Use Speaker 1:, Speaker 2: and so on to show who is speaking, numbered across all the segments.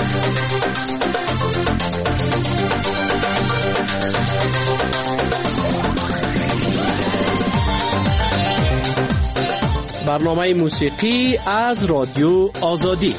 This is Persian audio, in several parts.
Speaker 1: برنامه موسیقی از رادیو آزادی.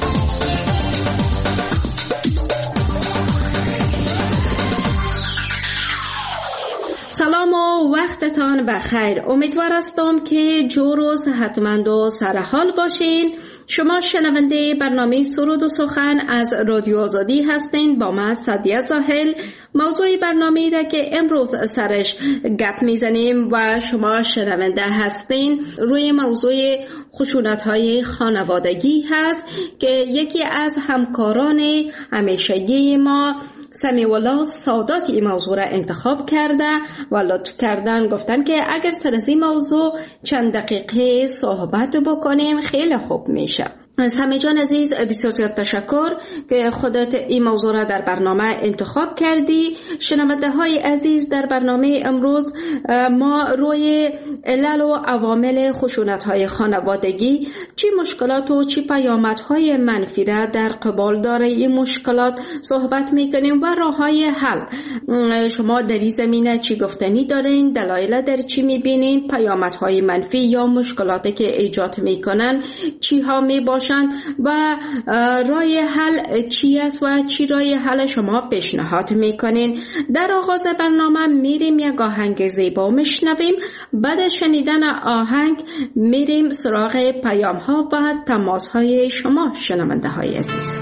Speaker 2: سلام و وقتتان بخیر. امیدوار هستم که جور و صحتمند و سرحال باشین. شما شنونده برنامه سرود و سخن از رادیو آزادی هستین با من سعدیه زاهل. موضوع برنامه را که امروز سرش گپ میزنیم و شما شنونده هستین روی موضوع خشونت‌های خانوادگی هست که یکی از همکاران همیشگی ما سمیع الله سادات این موضوع را انتخاب کرده و لطف کردن گفتن که اگر سر از این موضوع چند دقیقه صحبت بکنیم خیلی خوب میشه. سمیع جان عزیز بسیار زیاد تشکر که خودت این موضوع را در برنامه انتخاب کردی. شنونده های عزیز، در برنامه امروز ما روی علل و عوامل خشونت های خانوادگی، چی مشکلات و چی پیامد های منفی را در قبال داره این مشکلات صحبت میکنیم و راه های حل. شما در این زمینه چی گفتنی دارین؟ دلایل در چی میبینین؟ پیامد های منفی یا مشکلاتی که ایجاد میکنن چی ها میباشن و راه حل چی است و چی راه حل شما پیشنهاد میکنین؟ در آغاز برنامه میریم یک آهنگ زیبا میشنویم. بعد شنیدن آهنگ میریم سراغ پیام ها و تماس های شما شنونده های عزیز.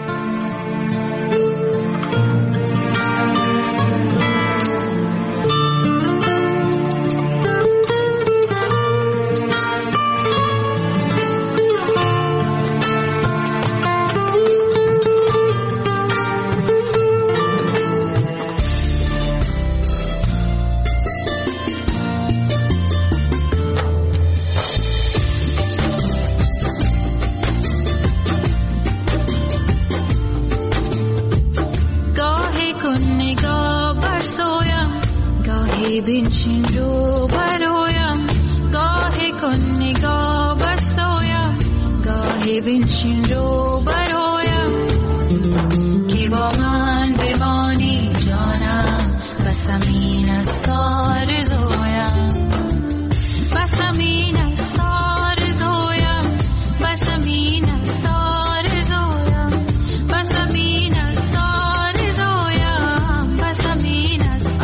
Speaker 3: بنشین رو برایم، گاهی کن نگاه برسایم، گاهی بنشین رو برایم که با من بمانی جانم، بسم این است آرزویم، بسم این است آرزویم، بسم این است آرزویم، بسم این است آرزویم، بسم این است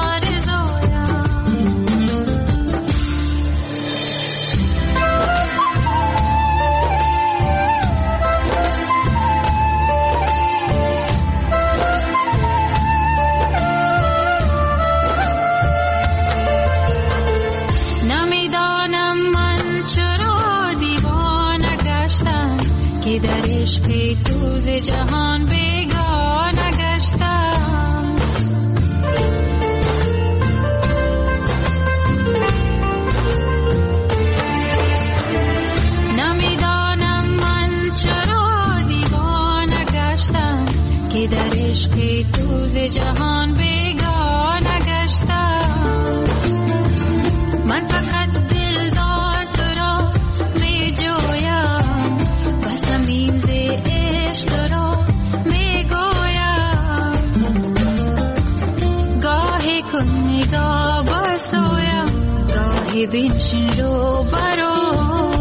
Speaker 3: در عشق دوز جهان بیگانه گشتم، نمیدانم من چرا دیوانه گشتم که در عشق دوز جهان بیگانه گشتم. من فقط دلدار تو را می جویم، بسم این ز عشق تو را می گویم، گاهی کن نگاه برسویم، گاهی بنشین رو برایم.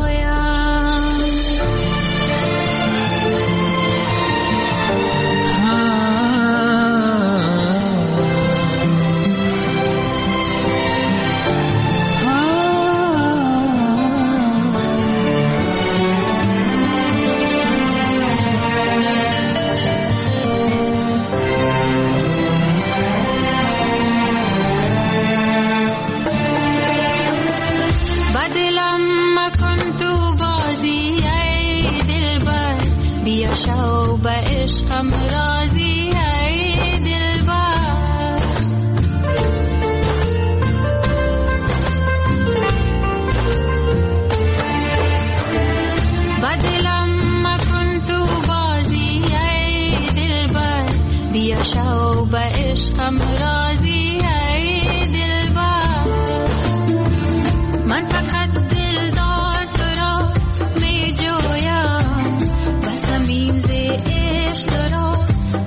Speaker 3: شو به عشقم راضی ای دلبر، با دلم مکن تو بازی ای دلبر، بیا شو به عشقم راضی ای دلبر. من فقط دلدار تو را می جویم، بسم این ز عشق تو را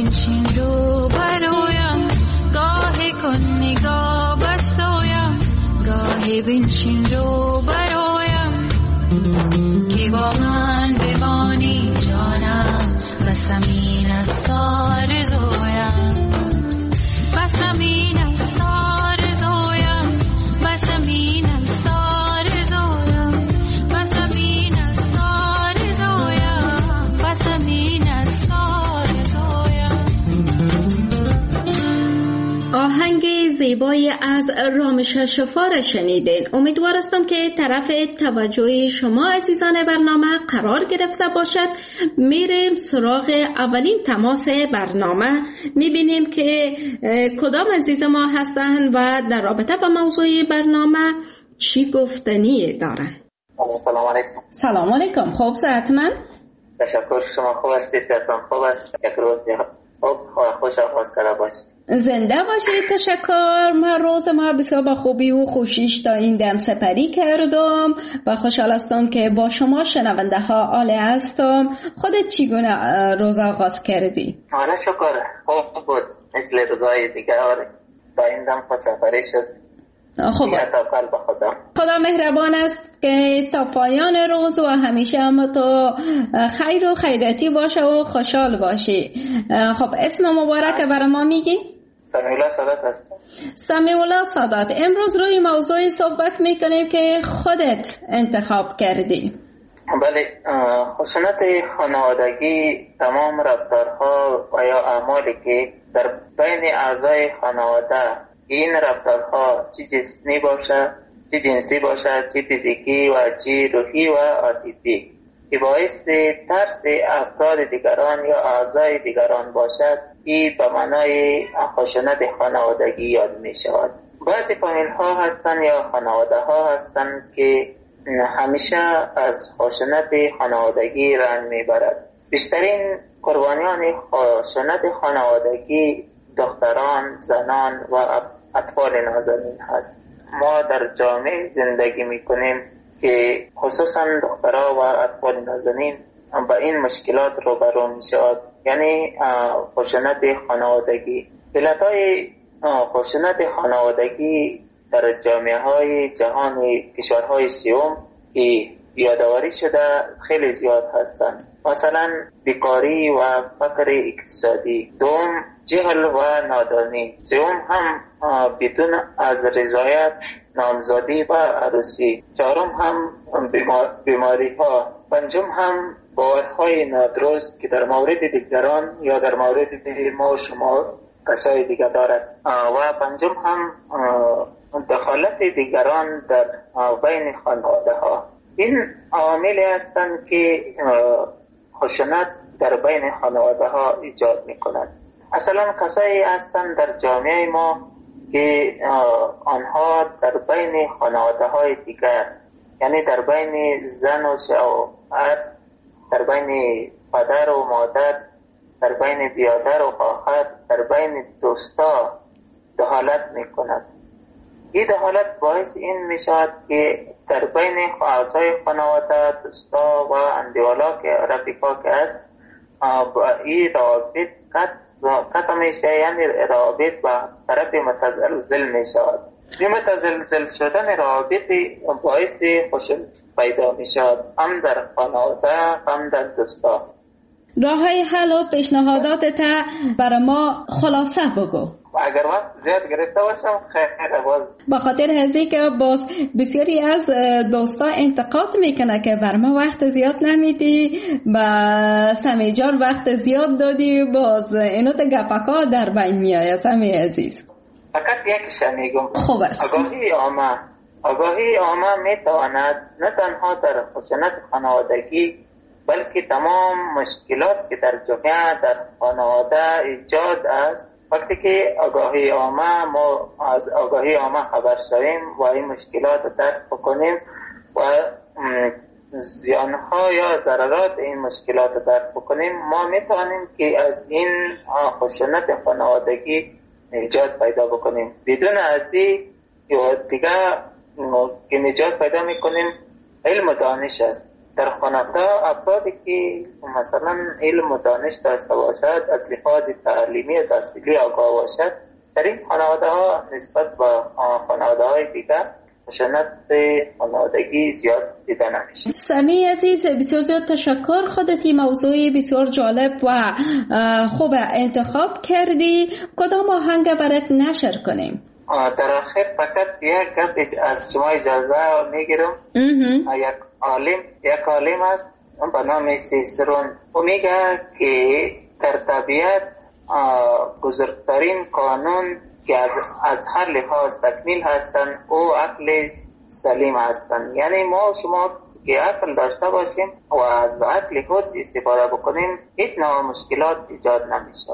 Speaker 3: بنشین رو برایم، گاهی کن نگاه بستایم، گاهی بنشین رو برایم، که با من بمانی جانم، بس همین است آرزویم، بس همین است آرزویم، بس همین است آرزویم، بس همین است آرزویم، بس همین است آرزویم.
Speaker 2: آهنگ زیبایی از رامش شفار شنیدین. امیدوار هستم که طرف توجه شما عزیزان برنامه قرار گرفته باشد. میریم سراغ اولین تماس برنامه، میبینیم که کدام عزیز ما هستن و در رابطه با موضوع برنامه چی گفتنی دارن.
Speaker 4: سلام علیکم.
Speaker 2: سلام علیکم. خوب صحتمند؟
Speaker 4: تشکر. شما خوب هستی؟ صحتم خوب است؟ یک روز خوب خوش آغاز کرده باشید.
Speaker 2: زنده باشید. تشکر. من روز ما بسیار با خوبی و خوشیش تا این دم سپری کردم و خوشحال هستم که با شما شنونده ها عالی هستم. خودت چگونه روز آغاز کردی؟
Speaker 4: حالا شکر خوب بود، مثل روزهای دیگر تا این دم سپری شد.
Speaker 2: خب خدا مهربان است که تا پایان روز و همیشه هم تو خیر و خیرتی باشه و خوشحال باشی. خب اسم مبارک برای ما میگی؟
Speaker 4: سمیعالله سادات هستم.
Speaker 2: سمیعالله سادات، امروز روی موضوعی صحبت میکنیم که خودت انتخاب کردی.
Speaker 4: بله، خشونت خانوادگی تمام رفتارها و یا اعمالی که در بین اعضای خانواده این رفتارها چی جسمی باشد، چی جنسی باشد، چی فیزیکی و چی روحی و عاطفی که باعث ترس افراد دیگران یا اعضای دیگران باشد، این به معنای خشونت خانوادگی یاد می شود. بعضی فامیل ها هستند یا خانواده ها هستند که همیشه از خشونت خانوادگی رنج می برد. بیشترین قربانیان خشونت خانوادگی دختران، زنان و اطفال نازنین هست. ما در جامعه زندگی میکنیم که خصوصا دخترها و اطفال نازنین با این مشکلات روبرو میشود، یعنی خشونت خانوادگی. علتهای خشونت خانوادگی در جامعه های جهان کشورهای سیوم که یادآوری شده خیلی زیاد هستند. مثلا بیکاری و فقر اقتصادی، دوم جهل و نادانی، سوم هم بدون از رضایت نامزدی و عروسی، چهارم هم بیماری ها، پنجم هم باورهای نادرست که در مورد دیگران یا در مورد ما و شما کسای دیگر دارد، و پنجم هم دخالت دیگران در بین خانواده ها. این عواملی هستند که خشونت در بین خانواده ها ایجاد می کند. اصلا کسایی هستند در جامعه ما که آنها در بین خانواده های دیگر، یعنی در بین زن و شوهر، در بین پدر و مادر، در بین برادر و خواهر، در بین دوستا دخالت می کند. این دخالت باعث این می شود که در بین اعضای خانواده، دوستا و اندیوالا که رفیقا که است، این روابط قطع می شود، یعنی روابط به طرف متزلزل می شود. این متزلزل شدن روابط باعث خشونت پیدا می شود، هم در خانواده هم در دوستا.
Speaker 2: راههای حل و پیشنهادات برای ما خلاصه بگو.
Speaker 4: اگر وقت زیاد گرفته باشم خیلی باز
Speaker 2: با خاطر هزی که باز بسیاری از دوستا انتقاد میکنه که بر ما وقت زیاد نمیدی، با سمی جان وقت زیاد دادی، باز اینو تا گپکا در بین میآید. سمی عزیز
Speaker 4: فقط یکیش میگم،
Speaker 2: خوب است.
Speaker 4: آگاهی عامه میتواند نه تنها در خشونت خانوادگی بلکه تمام مشکلات که در جامعه در خانواده ایجاد است، وقتی که ما از آگاهی عامه خبر شویم و این مشکلات رو درک بکنیم و زیانها یا ضررات این مشکلات رو درک بکنیم، ما میتوانیم که از این خشونت خانوادگی نجات پیدا بکنیم. بدون از این دیگه که نجات پیدا میکنیم علم و دانش است. در خانواده افرادی که مثلا علم و دانش داشته باشد، از لحاظ تعلیمی و تحصیلی آگاه باشد، در این خانواده ها نسبت به خانواده های دیگر خشونت خانوادگی زیاد دیده نمیشه.
Speaker 2: سمی عزیز، بسیار زیاد تشکر. خودت این موضوع بسیار جالب و خوب انتخاب کردی. کدام آهنگ برات نشر کنیم؟
Speaker 4: در آخر فقط یک گپ از شما اجازه میگیرم. یک عالم است به نام سیسرون، او میگه که در طبیعت بزرگترین قانون که از هر لحاظ تکمیل هستند او عقل سلیم هستند. یعنی ما شما که عقل داشته باشیم و از عقل خود استفاده بکنیم، هیچ نوع مشکلات ایجاد نمیشه.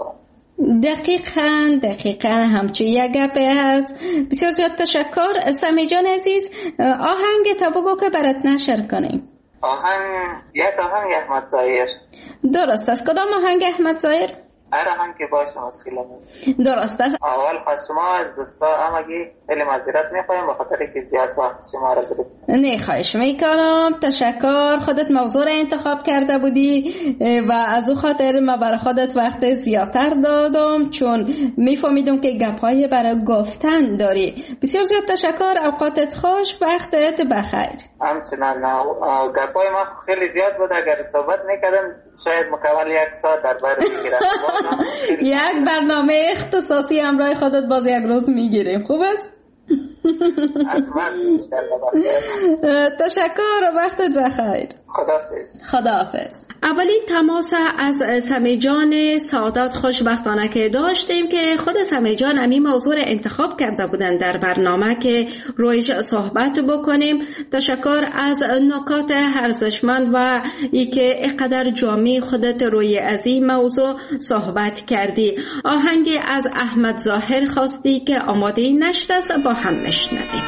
Speaker 2: دقیقاً همچون یک گپی هست. بسیار زیاد تشکر. سمی جان عزیز، آهنگ تا بگو که برات نشر کنیم.
Speaker 4: یک آهنگ احمد ظاهر.
Speaker 2: درست است. کدام آهنگ احمد ظاهر؟
Speaker 4: هر آهنگ که باشه مشکل نیست.
Speaker 2: درست است.
Speaker 4: اول خواست شما از دوستا همگی خیلی معذرت میخوایم به خاطر که زیاد وقت شما را گرفتیم.
Speaker 2: نه خواهش میکنم. تشکر. خودت موضوع را انتخاب کرده بودی و از او خاطر ما برای خودت وقت زیادتر دادم، چون میفهمیدم که گپ‌های برای گفتن داری. بسیار زیاد تشکر. اوقاتت خوش، وقتت بخیر.
Speaker 4: همچنان گپ‌های ما خیلی زیاد بود. اگر صحبت میکردم شاید مکمل یک ساعت در بر میگیرم.
Speaker 2: یک برنامه اختصاصی همراه خودت باز یک روز میگیریم. خوب است؟ تشکر و وقتت بخیر. خداحافظ. اولین تماس از سمی جان سعادت خوشبختانه که داشتیم که خود سمی جان همین موضوع انتخاب کرده بودن در برنامه که رویش صحبت بکنیم. تشکر از نکات ارزشمند و ای که اینقدر جامع خودت روی از این موضوع صحبت کردی. آهنگی از احمد ظاهر خواستی که آماده نشر است، با هم نشنویم.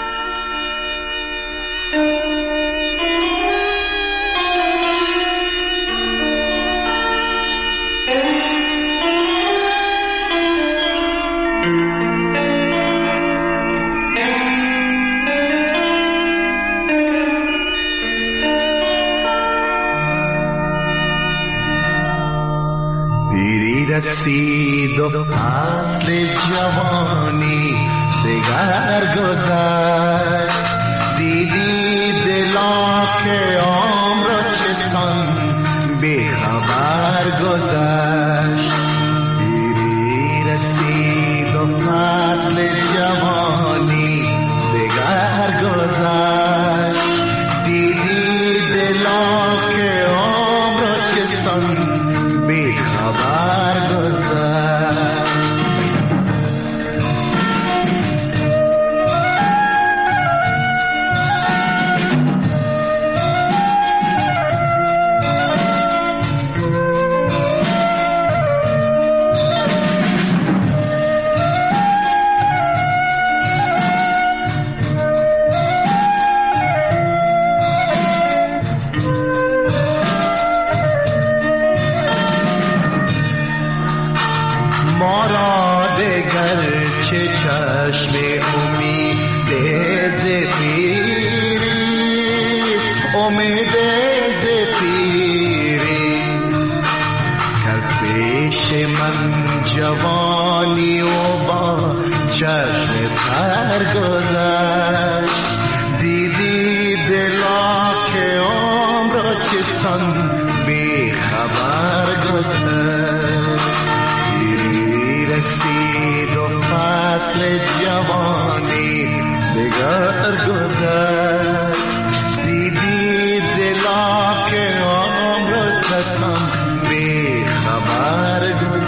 Speaker 5: رسید و فصل جوانی دگر گذشت، دیدی دلا که عمر چسان بی خبر گذشت. پیری رسید و فصل جوانی دگر گذشت، دیدی دلا که عمر چسان بی خبر گذشت. جوانی و با چشم تر گذشت، دیدی دلا که عمر چسان بی خبر گذشت. پیری رسید و فصل جوانی دگر گذشت، دیدی دلا که عمر چسان بی خبر گذشت.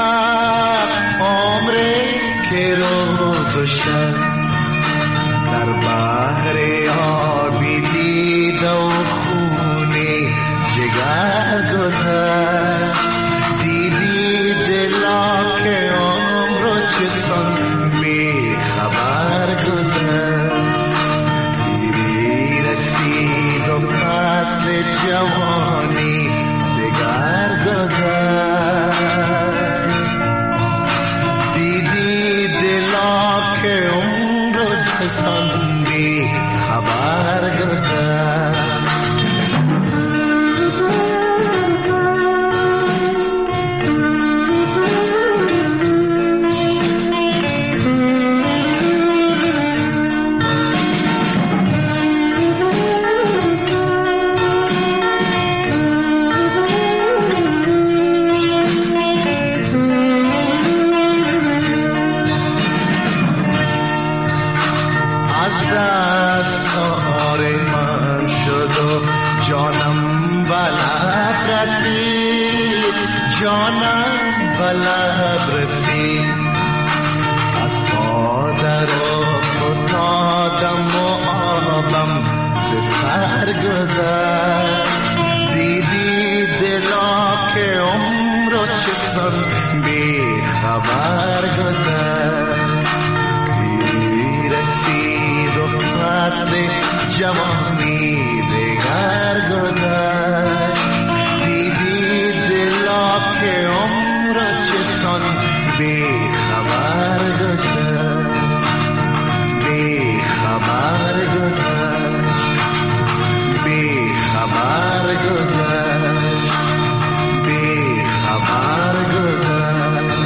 Speaker 5: در شب رسید از مادر افتادم و آبم ز سر گذشت دیدی دلا که عمر و چسان بی خبر گذشت رسید و فصل جوانی دگر گذشت دیدی دلا که عمر و چسان بی خبر گذشت بی خبر گذشت بی خبر گذشت بی خبر گذشت.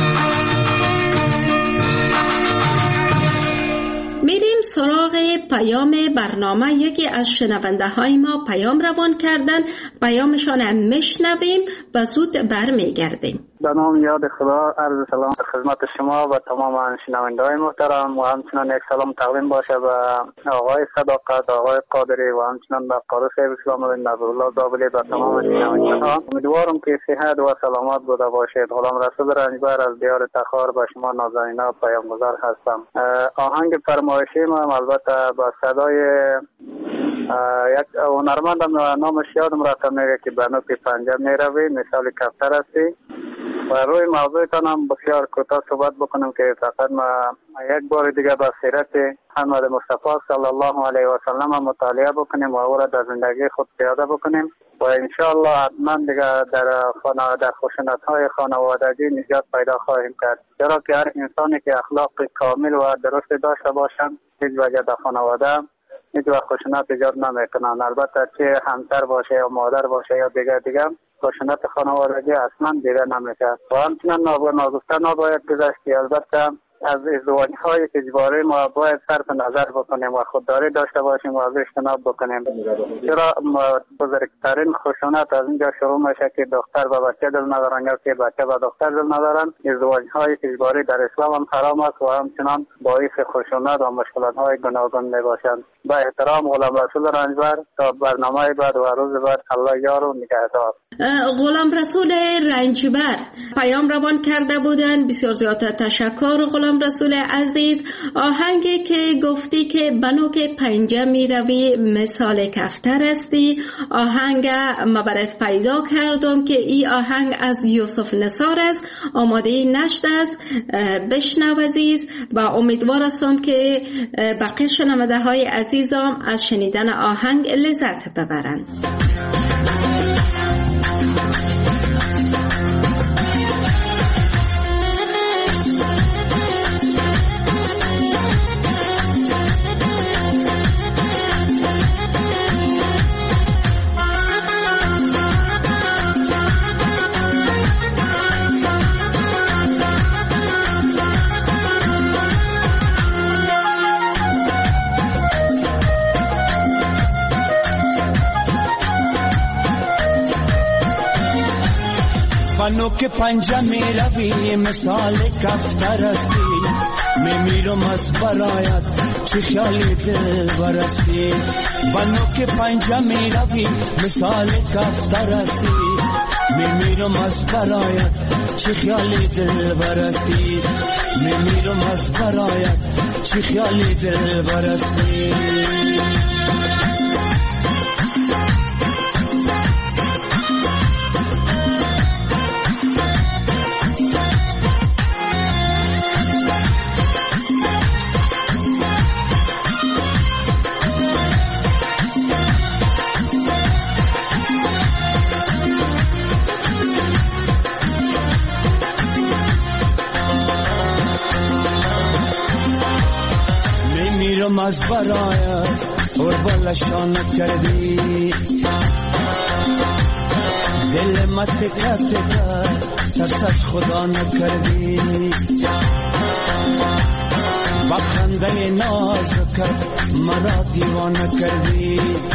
Speaker 2: میریم سراغ پیام برنامه. یکی از شنونده های ما پیام روان کردن، پیامشان هم میشنویم و زود برمیگردیم.
Speaker 6: به نام یاد خدا عرض سلام خدمت شما و تمام شنونده های محترم و همچنان یک سلام تقدیم باشه به آقای صداقت، آقای قادری و همچنان به قاری صاحب اسلام بن نظرالله زابلی و تمام شنونده ها. امیدوارم که صحت و سلامت بوده باشید. غلام رسول رنجبر از دیار تخار به شما نازنینا پیامگذار هستم. آهنگ فرمایشی ما البته با صدای یک هنرمندم نامش یادم رفته میگه که به نوک پنجه میروی مثال کفتر هستی و روی موضوعتان هم بسیار کوتاه صحبت بکنم که فقط ما یک بار دیگه با سیرت محمد مصطفی صلی الله علیه و سلم مطالعه بکنیم و او را در زندگی خود پیاده بکنیم و انشاءالله حتما دیگه در خشونت‌های خانوادگی نجات پیدا خواهیم کرد، چرا که هر انسانی که اخلاق کامل و درست داشته باشند هیچ وجه در خانواده هیچ وقت خشونت ایجاد نمیکنن. البته چه همسر باشه یا مادر باشه یا دیگه خشونت خانوادگی اصلا دیده نمیشه و همچنان ناگفته نباید گذشت. البته از ازدواج‌های اجباری ما باید صرف نظر بکنیم و خودداری داشته باشیم و از اجتناب بکنیم، چرا بزرگترین خشونت از اینجا شروع میشه که دختر به بچه دل ندارن یا که بچه به دختر دل ندارن. ازدواج‌های اجباری در اسلام هم حرام است و همچنان باعث خشونت و مشکلات‌های گوناگون میباشند. با احترام غلام رسول رنجبر تا برنامه بعد و روز بعد الله یار و نگهدار.
Speaker 2: غلام رسول رنجبر پیام روان کرده بودن، بسیار زیاد تشکر غلام رسول عزیز. آهنگی که گفتی که بنو که پنجه می روی مثال کفتر هستی، آهنگ ما برات پیدا کردم که این آهنگ از یوسف نثار است، آماده نشد است. بشنو عزیز و امیدوار هستم که بقیه شنونده های عزیزم از شنیدن آهنگ لذت ببرند.
Speaker 7: بنو که پنجه می روی مثال کفتر هستی، می میرم از برایت چه خیالی دل برستی. بنو که پنجه می روی مثال کفتر هستی، می میرم از برایت چه خیالی دل برستی. می میرم از برایت چه خیالی دل برستی. از برایت قربالشان کردی، دل ما تکه تکه ترس از خدا نکردی. با خنده ناز کرد مرا دیوانه کردی،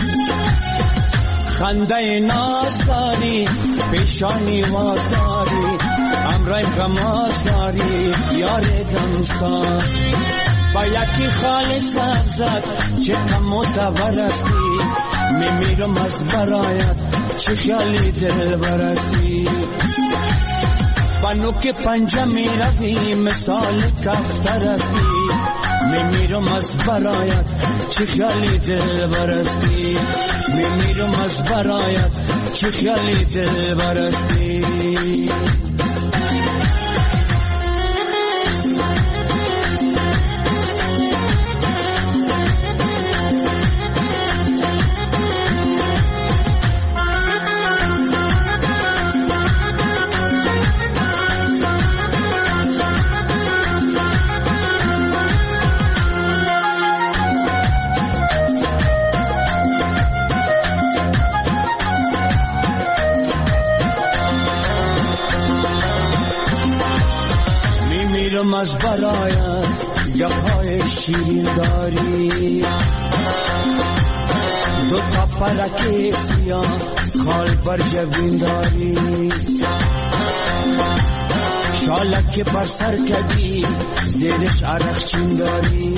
Speaker 7: خنده ناز داری پیشانی واز داری، امرای غماز داری یار گمسار. با یکی خال سبزت چه کم متبرستی، میمیرم از برایت چه خیالی دل برستی. بنو که پنجه می روی مثال کفتر هستی میمیرم از برایت چه خیالی دل برستی میمیرم از برایت چه خیالی دل برستی از برایت گپای شیرین داری دو تا پرک سیاه خال بر جبین داری شالک بر سر کدی زیرش عرق چین داری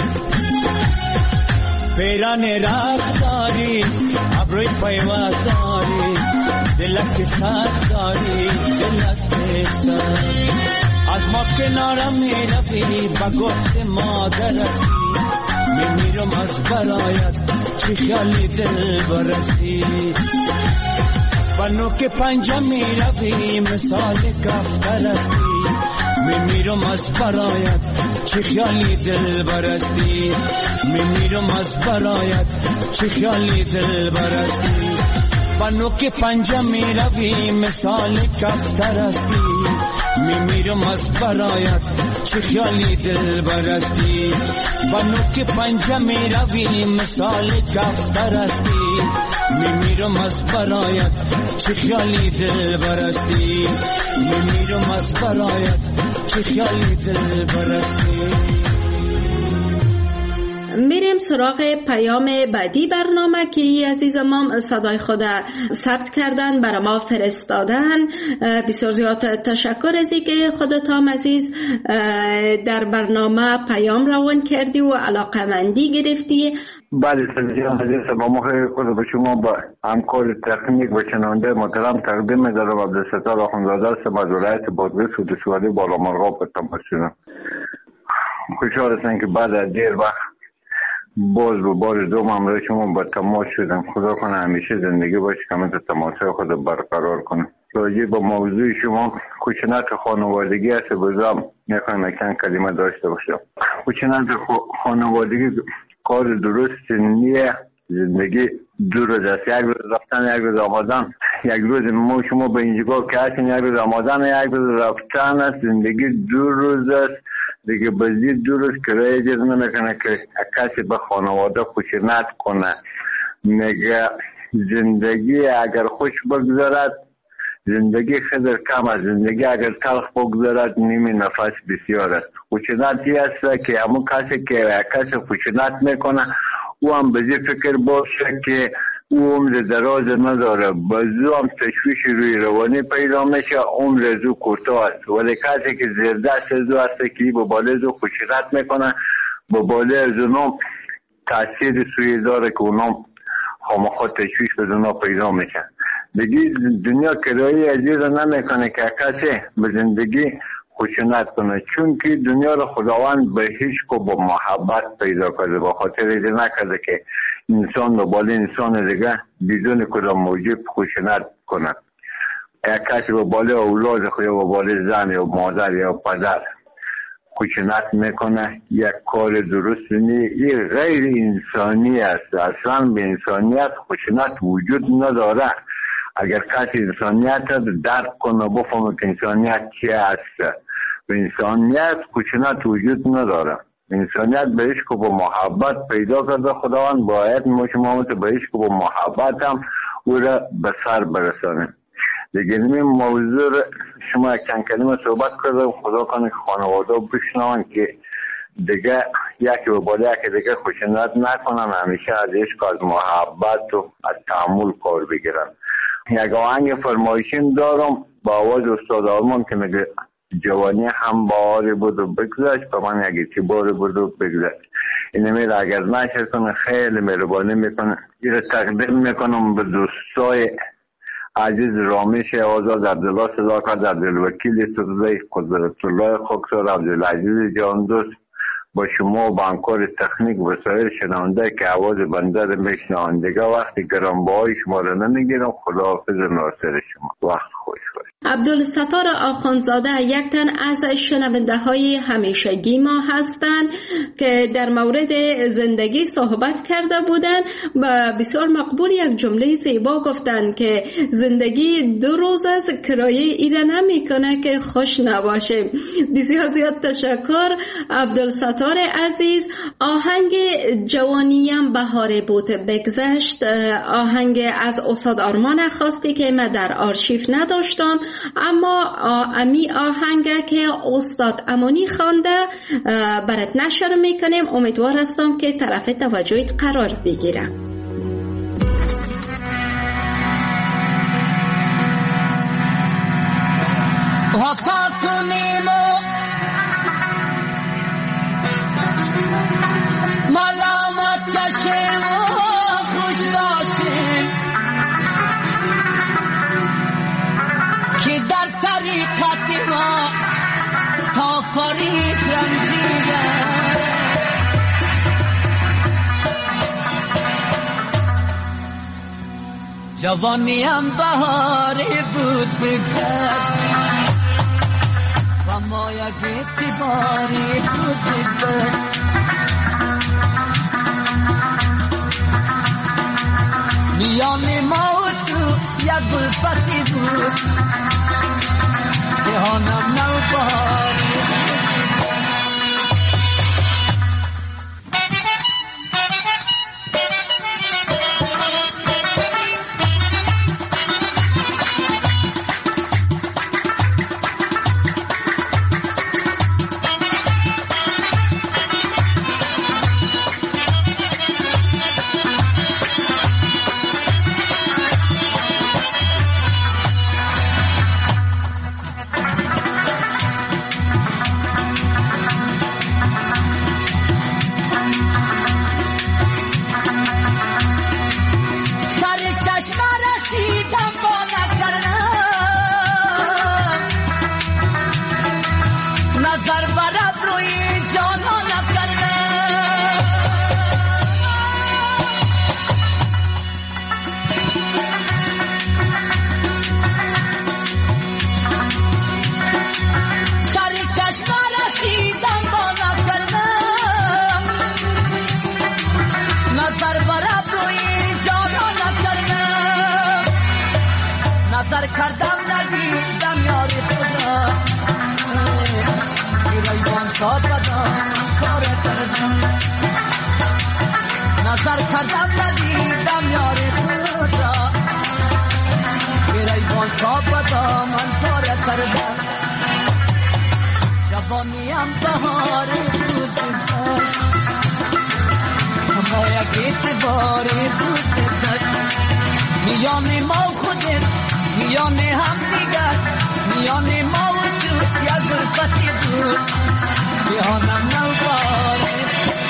Speaker 7: پیران رخ داری ابروی پیوست داری دلک سر داری دلک سر از ما کنارم میروی با گفت مادر هستی میمیرم از برایت چه خیالی دل برستی بنو که پنجه میروی مثال کفتر هستی میمیرم از برایت چه خیالی دل برستی میمیرم از برایت چه خیالی دل برستی بنو که پنجه میروی مثال کفتر هستی میمیرم از برایت چه خیالی دل برستی بنو که پنجه میروی مثال کفتر هستی میمیرم از برایت چه خیالی دل برستی میمیرم از برایت چه خیالی دل برستی
Speaker 2: میریم سراغ پیام بعدی برنامه که عزیز ما صدای خود ثبت کردن برای ما فرستادن. بسیار زیاد تشکر از اینکه خودت هم عزیز در برنامه پیام روان کردی و علاقمندی گرفتی.
Speaker 8: بله سلام عزیز با مخیر خود به شما با همکار تکنیک و شنونده محترم تقدیم می‌دارم عبدالستار آخوندزاده است از ولایت بادغیس و ولسوالی بالامرغاب به تماشا. خوشحال هستم که بعد از دیر وقت باز به بار دوم همراه شما با تماس شدم. خدا کنه همیشه زندگی باشه که همه تماسهای خود برقرار کنه. راجع به موضوع شما خشونت خانوادگی است بازم میخوایم اکنون کلمه داشته باشم. خشونت خانوادگی کار درست نیه. زندگی دو روز است، یک روز رفتن یک روز آمدن. یک روز ما شما به اینجا که هستین یک روز آمدن یک روز رفتن است. زندگی دو روز است دیگه. بازی دو روز کرایه اجازه نمیکنه که کسی به خانواده خشونت کنه. میگه زندگی اگر خوش بگذارد زندگی خیلی کم است، زندگی اگر تلخ بگذارد نیمی نفس بسیار است. خشونتی است که همون کسی که کسی خشونت میکنه او هم به فکر باشه که او عمر دراز نداره، بازو هم تشویش روی روانی پیدا میشه، عمر زو کوتاه است. ولی کسی که زیر دست زو است که با باله زو خشونت میکنه با باله زو تاثیر سوی داره که اونام خامخواه تشویش به زو پیدا میشه. دیگه دنیا کرایی عزیز نمیکنه که کسی به زندگی خشونت کنه، چون که دنیا رو خداوند به هیچ کو با محبت پیدا کرده، با خاطر ایده نکرده که انسان به بالا انسان دیگه بدون کدام موجب خشونت کنه. یک کسی به بالا اولاد خود یا به بالا زن یا مادر یا پدر خشونت میکنه یک کار درست نیست. این غیر انسانی است. اصلا به انسانیت خشونت وجود نداره. اگر کسی انسانیت درک کنه بفهمه که انسانیت چی است. به انسانیت خشونت وجود نداره. انسانیت به عشق و با محبت پیدا کرده خداوند، باید ما شما به عشق و با محبت هم او را به سر برسانیم. دیگه این موضوع شما چند کلمه صحبت کردم. خدا کنه که خانواده بشنون که دیگه یکی به بالا یکی دیگه خشونت نکنن، همیشه از عشق از محبت و از تحمل کار بگیرن. یک آهنگ فرمایشین دارم با آواز استاد آرمان که میگه جوانی هم باری بود و بگذشت، با من یکی باری بود و بگذشت. این میره اگر نشر کنه خیلی مهربانی میکنه. این تقدیم میکنم به دوستای عزیز رامش آزاد عبدالله صدا کرد، عبدالوکیل سرزی قدرت الله خاکسار، عبدالعزیز جان دوست با شما و با همکار تکنیک و سایر شنونده که آواز بنده رو میشنوند. دیگه وقتی گرانبهای شما رو نمیگیرم. خداحافظ ناصر شما. وقت خوش باش.
Speaker 2: عبدالستار آخوندزاده یک تن از شنونده های همیشگی ما هستند که در مورد زندگی صحبت کرده بودند و بسیار مقبول یک جمله زیبا گفتند که زندگی 2 روز از کرایه ایره نمی کنه که خوش نباشه. بسیار زیاد تشکر عبدالستار عزیز. آهنگ جوانیم بهاره بود بگذشت، آهنگ از استاد آرمان خواستی که من در آرشیو نداشتم، اما امی آهنگ که استاد امانی خوانده برات نشر میکنیم. امیدوار هستم که طرف توجهت قرار بگیرم.
Speaker 7: وفا کنیم و ملامت کشیم و خوش باشیم که در طریقت ما کافری رنجیده. جوانیم بهاری بود بگذشت و ما یک اعتباری بود بگذشت. میان ما و تو یک گلفتی بود جهانم نوباری میان ما خودت میان هم دیگر میان ما وجود یک گلفتی بود جهانم نوباره.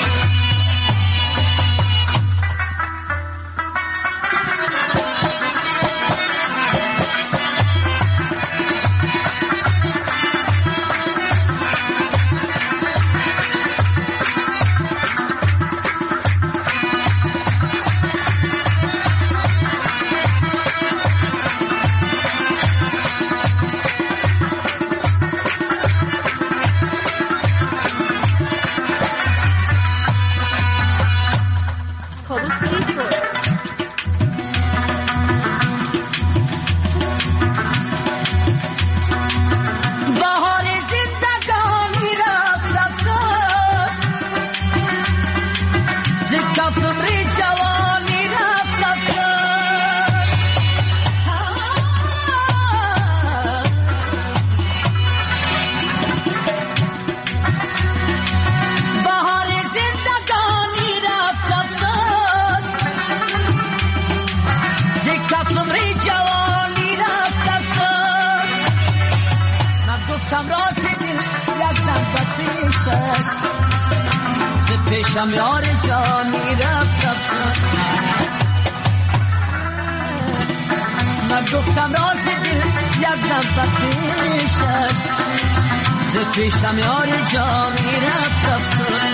Speaker 7: پیشم یار جانی رفت
Speaker 9: گفتم راز دل یک دم بخشش ز پیشم یاری جامی رفت افتاد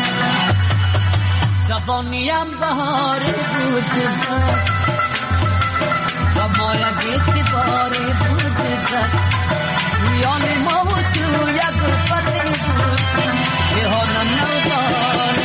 Speaker 9: جوانیم بهاری بود بس و ما یک اعتباری بود بس میان ما و تو یک فرقی بود یه ها ننوار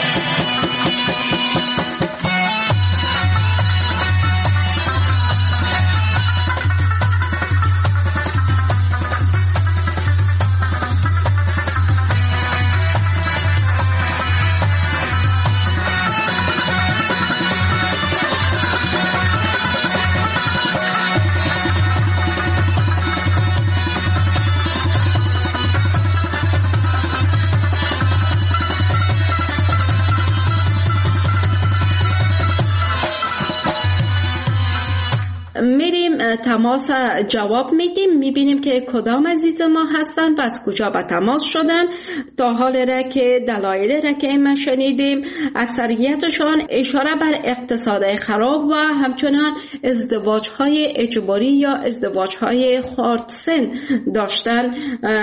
Speaker 2: میریم تماس جواب میدیم، میبینیم که کدام عزیز ما هستن و از کجا به تماس شدن. تا حال را که دلایل را که ما شنیدیم اکثریتشان اشاره بر اقتصاد خراب و همچنان ازدواج‌های اجباری یا ازدواج‌های خردسن داشتن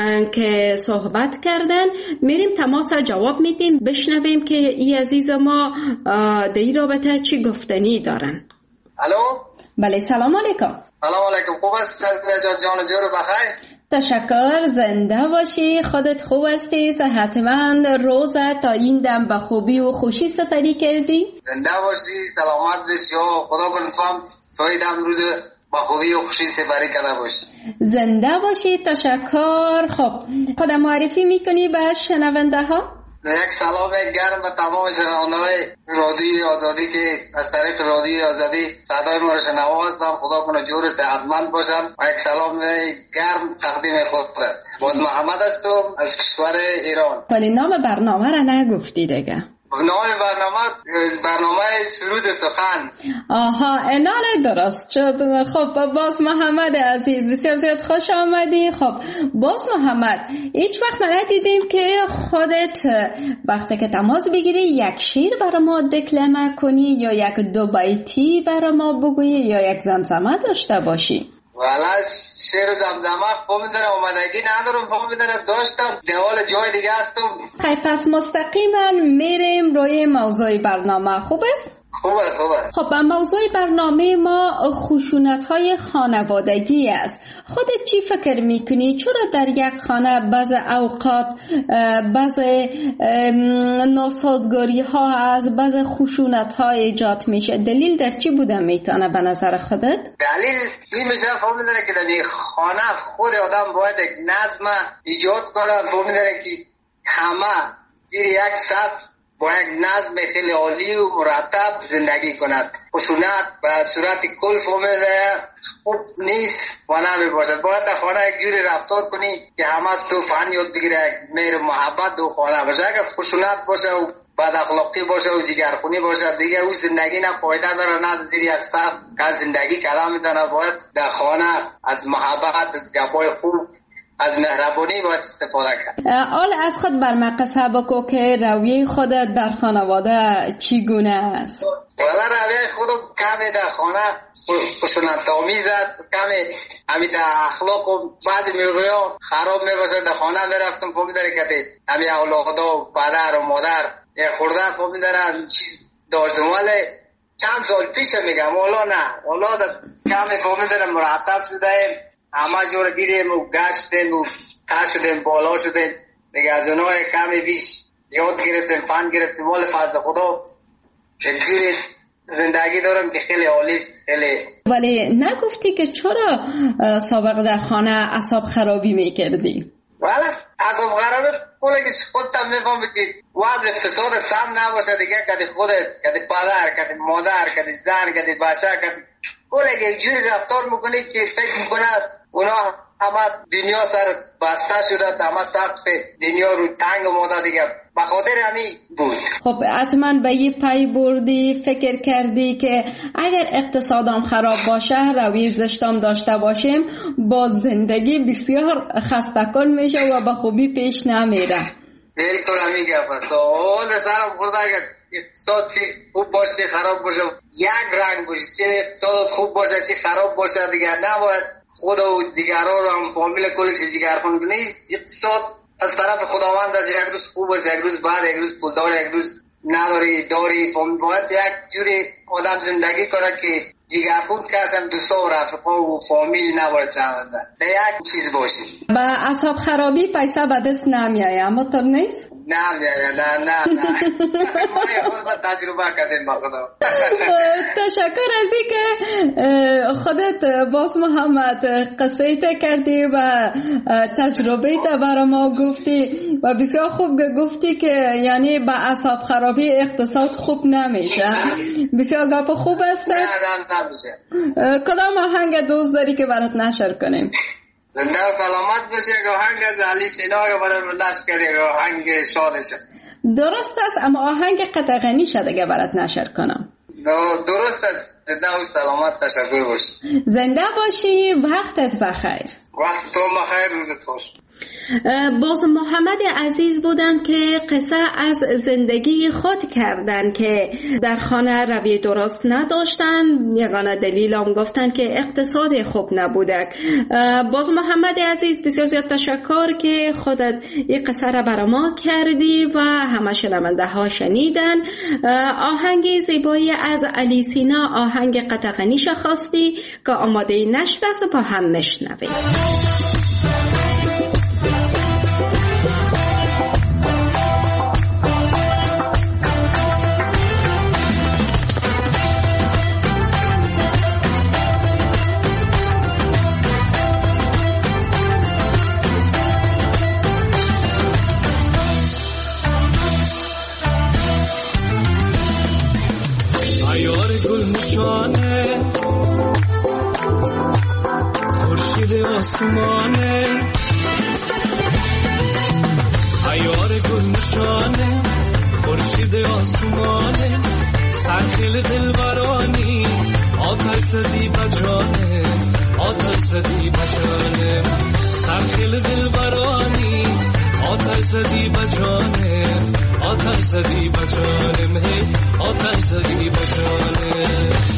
Speaker 2: که صحبت کردن. میریم تماس جواب میدیم، بشنویم که این عزیز ما در این رابطه چی گفتنی دارن.
Speaker 10: الو.
Speaker 2: بله سلام علیکم.
Speaker 10: سلام علیکم. خوب است جان جور بخیر؟
Speaker 2: تشکر، زنده باشی، خودت خوب هستی؟ صحتمند، روزت تا این دم به خوبی و خوشی سپری کردی؟
Speaker 10: زنده باشی، سلامت باشی، خدا کنه تو هم سای دم روز با خوبی و خوشی سپری کرده باشی.
Speaker 2: زنده باشی، تشکر. خب خودم معرفی میکنی به شنونده ها؟
Speaker 10: یک سلام گرم به تمام شنونده‌های رادیوی آزادی که از طریق رادیوی آزادی صدای ما را شنوا هستند. خدا کنه جور صحتمند باشن و یک سلام گرم تقدیم خود باز محمد هستم از کشور ایران.
Speaker 2: ولی نام برنامه را نگفتی دیگه.
Speaker 10: نام برنامه سرود سخن.
Speaker 2: آها، انال درست شد. خب باز محمد عزیز بسیار زیاد خوش آمدی. خب باز محمد، هیچ وقت من ندیدیم که خودت وقتی که تماس بگیری یک شعر برای ما دکلمه کنی یا یک دو بیتی برای ما بگویی یا یک زمزمه داشته باشی.
Speaker 10: والا شعر و زمزمه فهمی داره اومدگی ندارم، فهمی داره داشتم دوال جای دیگه هستم.
Speaker 2: خیلی پس مستقیما میریم روی موضوع برنامه. خوب است؟
Speaker 10: خوب است.
Speaker 2: خب موضوع برنامه ما خشونت‌های خانوادگی است. خودت چی فکر میکنی؟ چرا در یک خانه بعض اوقات بعض ناسازگاری‌ها از بعض خشونت‌ها ایجاد میشه؟ دلیل در چی بوده میتونه به نظر خودت؟
Speaker 10: دلیل این میشه فهمی داره که در خانه خود آدم باید یک نظم ایجاد کنه. فهمی داره که همه زیر یک صف با یک نظم خیلی عالی و مرتب زندگی کند. خشونت به صورت کل فهمیده خوب نیست و نمی باشد. باید در خانه یک جوری رفتار کنی که همه از تو فن یاد بگیره، مهر محبت دو خانه باشه. اگر خشونت باشه و بد اخلاقی باشه و جگرخونی باشه دیگه او زندگی نه فایده داره نه زیر یک صف که زندگی کلام میتونه. باید در خانه از محبت، از گپای خوب، از مهربانی باید استفاده کرد.
Speaker 2: حال از خود بر مقصه بکو که رویه خودت در خانواده چگونه است؟
Speaker 10: والا رویه خودم کمی در خانه خشونت آمیز است، کمی همی در اخلاق و بعضی موقعا خراب میباشه. در خانه میرفتم فهمیداره که همی اولادا و پدر و مادر یه خورده فهمیداره چیز داشتم، ولی چند سال پیش میگم والا نه، والا دست کمی فهمیداره مرتب شده، همه جور گیریم و گشتیم و تا شدیم بالا شدیم دیگه. از اونهای کمی بیش یاد گرفتیم، فن گرفتیم. والا فضل خدا یک جوری زندگی دارم که خیلی عالیست خیلی.
Speaker 2: ولی نگفتی که چرا سابق در خانه اعصاب خرابی میکردی؟
Speaker 10: والا اعصاب خرابی خودت هم میفهمی که وضع اقتصاد سم نباشه دیگه. کدی خودت، کدی پدر، کدی مادر، کدی زن، کدی بچه، کدی کلی یک جوری رفتار میکنی که فکر میکنه اونا همه دنیا سر بسته شده، همه سقف دنیا رو تنگ ماده دیگه. به خاطر همین بود.
Speaker 2: خب حتما به یه پی بردی، فکر کردی که اگر اقتصادم خراب باشه، روی زشتم داشته باشیم، با زندگی بسیار خسته کن میشه و به خوبی پیش نمیره.
Speaker 10: بالکل همین گپ است. اول به سرم خورده اگر اقتصاد چی خوب باشه خراب باشه یک رنگ باشه، چه اقتصاد خوب باشه چه خراب باشه دیگر نباید خود و دیگران رو هم فامیل کلش جگرخون کنی. اقتصاد از طرف خداوند از یک روز خوب است، یک روز بد، یک روز پولدار، یک روز نداری داری. فامیل باید یک جوری آدم زندگی کنه که جگرخون کسم دوستا و رفقا و فامیل نباید چنده نه یک چیز باشه.
Speaker 2: با اعصاب خرابی پیسه به دست نمیایه، اما طور نیست؟
Speaker 10: نمیایه. نه ما خود تجربه کردیم با خدا.
Speaker 2: تشکر از این که خودت باز محمد قصه کردی و تجربه تا برای ما گفتی و بسیار خوب گفتی که یعنی با اعصاب خرابی اقتصاد خوب نمیشه. بسیار گپ خوب است.
Speaker 10: نه نمیشه.
Speaker 2: کدام آهنگ دوست داری که برات نشر کنیم؟
Speaker 10: زنده و سلامت بشه. آهنگ از علی سینا برای نشر کنیم، آهنگ شادشه.
Speaker 2: درست است، اما آهنگ قطع غنی شده که برات نشر کنم.
Speaker 10: درست است. زنده و سلامت. تشکر باش.
Speaker 2: زنده باشی. وقتت بخیر.
Speaker 10: وقت تو بخیر. روزت خوش.
Speaker 2: باز محمد عزیز بودن که قصه از زندگی خود کردن که در خانه روی درست نداشتن. یگانه دلیل هم گفتن که اقتصاد خوب نبوده. باز محمد عزیز بسیار زیاد تشکر که خودت این قصه را برای ما کردی و همه شنونده ها شنیدن. آهنگ زیبایی از علی سینا، آهنگ قطع غنی خواستی که آماده نشد است با هم مشنویم.
Speaker 7: خورشید آسمانه عیار گل نشانه، خورشید آسمانه سرخیل دلبرانی، آتش زدی بجانه، آتش زدی بجانه، سرخیل دلبرانی، آتش زدی بجانه، آتش زدی بجانه، آتش زدی بجانه.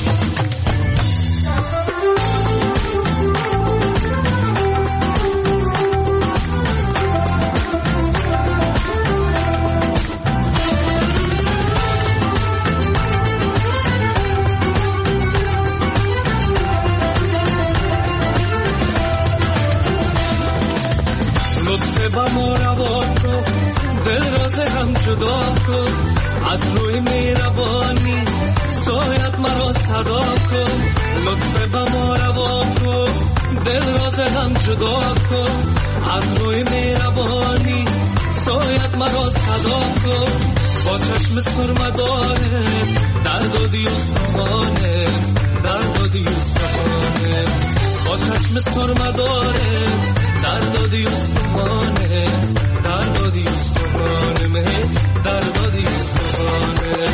Speaker 7: جدا کن از روی مهربانی، سایت مرا صدا کن، لطف به ما روا کن، دل راز هم جدا کن از روی مهربانی، سایت مرا صدا کن، با چشم سرمه داره درد و دیوستانه، درد و دیوستانه، با چشم سرمه داره درد و دیوستانه، درد و دیوستانه، درد و دیوستانه.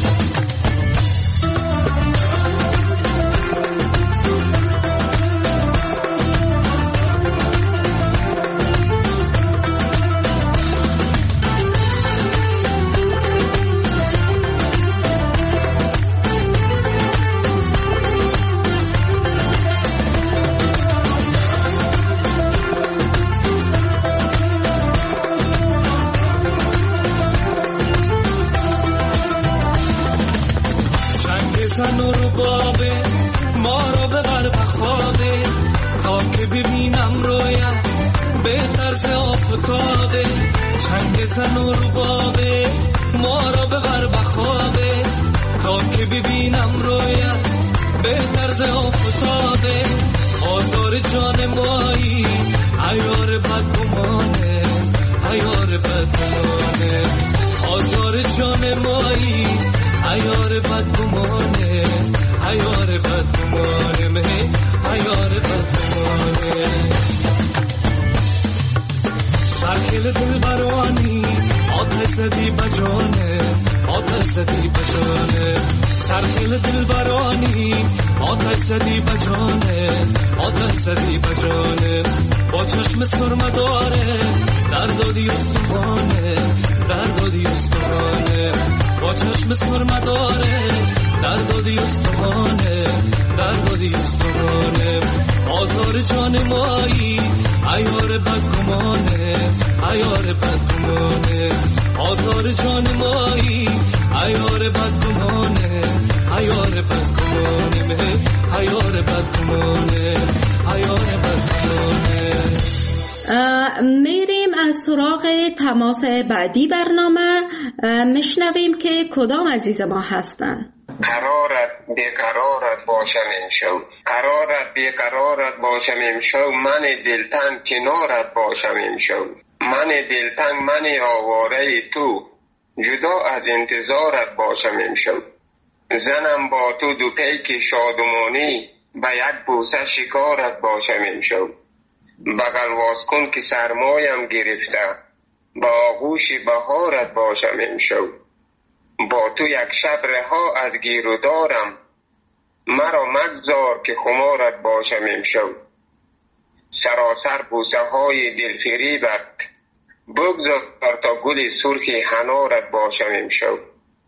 Speaker 7: زن و ربابه ما را ببر بخوابه تا که ببینم رویت به طرز آفتابه، آزار جان مایی عیار بدگمانه، عیار بدگمانه، آزار جان مایی عیار بدگمانه، عیار بدگمانه، عیار بدگمانه. سرخیل دل برانی،
Speaker 11: آتش زدی بجانه آتش زدی بجانه سرخیل دلبرانی آتش زدی بجانه آتش زدی بجانه با چشم سرمه داره در دادی استخانه در دادی استخانه با چشم سرمه داره در دادی استخانه در دادی استخانه آزار جان مایی عیار بدگمانه عیار بدگمانه آزار جان مایی عیار بدگمانه عیار بدگمانه عیار بدگمانه عیار بدگمانه.
Speaker 2: میریم از سراغ تماس بعدی برنامه، میشنویم که کدام عزیز ما هستن.
Speaker 12: قرارت بیقرارت باشم امشب قرارت بیقرارت باشم امشب من دلتنگ کنارت باشم امشب من دلتنگ من آواره تو جدا از انتظارت باشم امشب زنم با تو دو پیک شادمانی به یک بوسه شکارت باشم امشب بغل واز کن که سرمایم گرفته با آغوش بهارت باشم امشب با تو یک شب رها از گیر و دارم مرا مگذار که خمارت باشم امشب سراسر بوسه های دلفریبت بگذار تا گل سرخ حنارت باشم امشب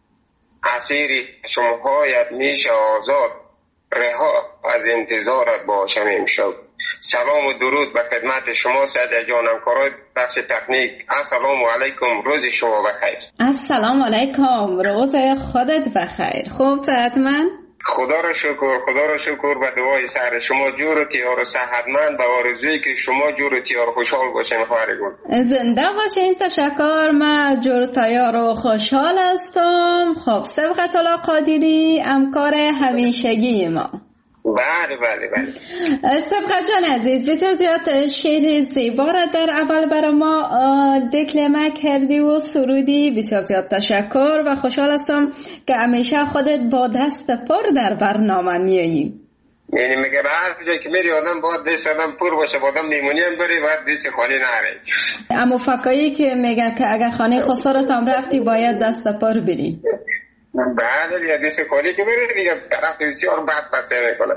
Speaker 12: اسیر چشمهایت میشه آزاد رها از انتظارت باشم امشب. سلام و درود به خدمت شما سعید جانم کارای بخش تکنیک. السلام علیکم، روز شما بخیر.
Speaker 2: السلام علیکم، روز خودت بخیر. خوب صحتمند؟
Speaker 12: خدا را شکر به دعای سر شما جور و تیار و صحتمند به آرزویی که شما جور و تیار خوشحال باشین. خواهر گل
Speaker 2: زنده باشین. تشکر. من جور تیار و خوشحال هستم. خب سبقت الله قادری همکار همیشگی ما.
Speaker 12: بله
Speaker 2: سبقت جان عزیز، بسیار زیاد شعر زیبا را در اول برای ما دکلمه کردی و سرودی. بسیار زیاد تشکر و خوشحال هستم که همیشه خودت با دست پر در برنامه میایی.
Speaker 12: یعنی میگه به هر جایی که میری آدم باید دست آدم پر باشه، با آدم میمونی هم بری باید دست خالی نره.
Speaker 2: اما فکایی که میگن که اگر خانه خسارت هم رفتی باید دست پر بری.
Speaker 12: بله دیگه دست خالی که بره دیگه طرف بسیار بد بسه میکنه.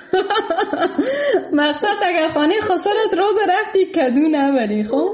Speaker 2: مقصد اگر خانه خسارت روز رفتی کدو نبری. خب